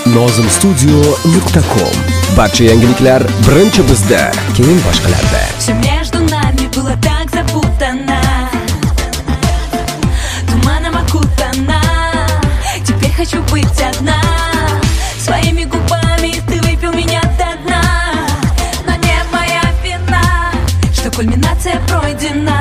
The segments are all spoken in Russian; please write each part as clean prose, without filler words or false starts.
nozimstudio.com. Barcha yangiliklar birinchi bizda, keyin boshqalarda. Все между нами было так запутано, туманом окутана. Теперь хочу быть одна. Своими губами ты выпил меня до дна. Но не моя вина, что кульминация пройдена.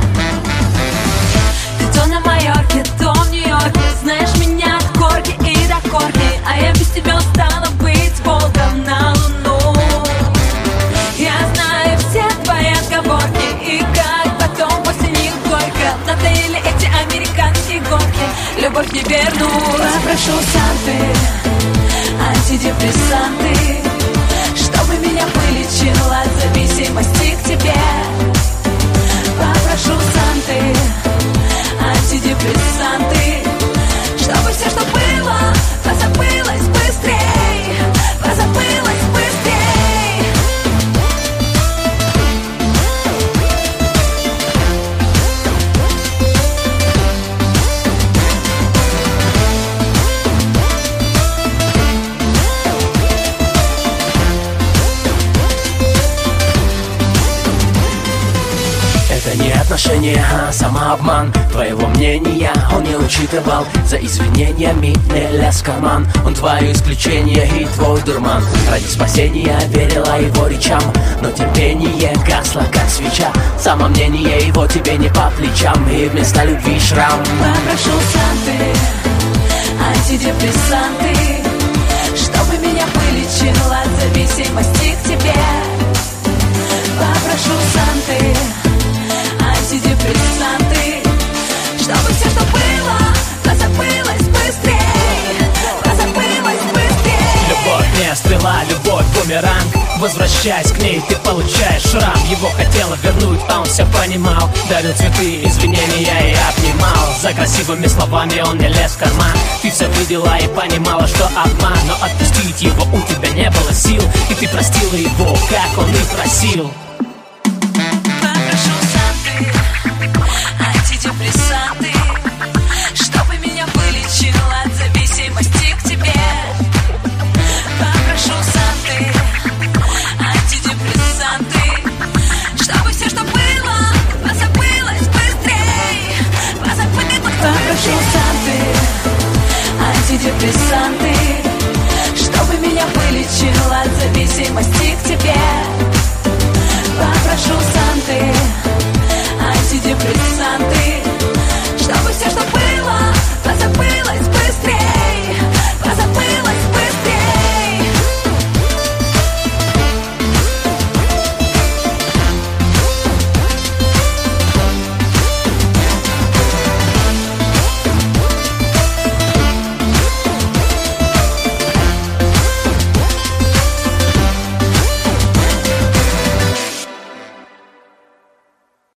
Ты то на Майорке, то в Нью-Йорке. Знаешь меня от корки и до корки, а я без тебя устала быть волком на луну. Я знаю все твои отговорки, и как потом после них горько надоели эти американские горки. Любовь не вернула. Попрошу Санты антидепрессанты, чтобы меня вылечил от зависимости к тебе. Попрошу Санты антидепрессанты, чтобы все, что было, позабылось быстрей, позабылось быстрей. Это не отношения, а самообман. Твоего мнения он не учитывал. За извинениями не лез в карман. Он твое исключение и твой дурман. Ради спасения верила его речам, но терпение гасло, как свеча. Самомнение его тебе не по плечам, и вместо любви шрам. Попрошу Санты антидепрессанты, чтобы меня вылечил от зависимости к тебе. Попрошу Санты антидепрессанты, чтобы все, что было, позабылось быстрей, позабылось быстрей. Любовь не стрела, любовь бумеранг. Возвращаясь к ней, ты получаешь шрам. Его хотела вернуть, а он все понимал. Дарил цветы, извинения и обнимал. За красивыми словами он не лез в карман. Ты все видела и понимала, что обман. Но отпустить его у тебя не было сил, и ты простила его, как он и просил. Попрошу Санты антидепрессанты, чтобы меня вылечил от зависимости к тебе. Попрошу Санты антидепрессанты, чтобы все, что было, позабылось быстрей, позабылось. Попрошу Санты антидепрессанты, чтобы меня вылечил от зависимости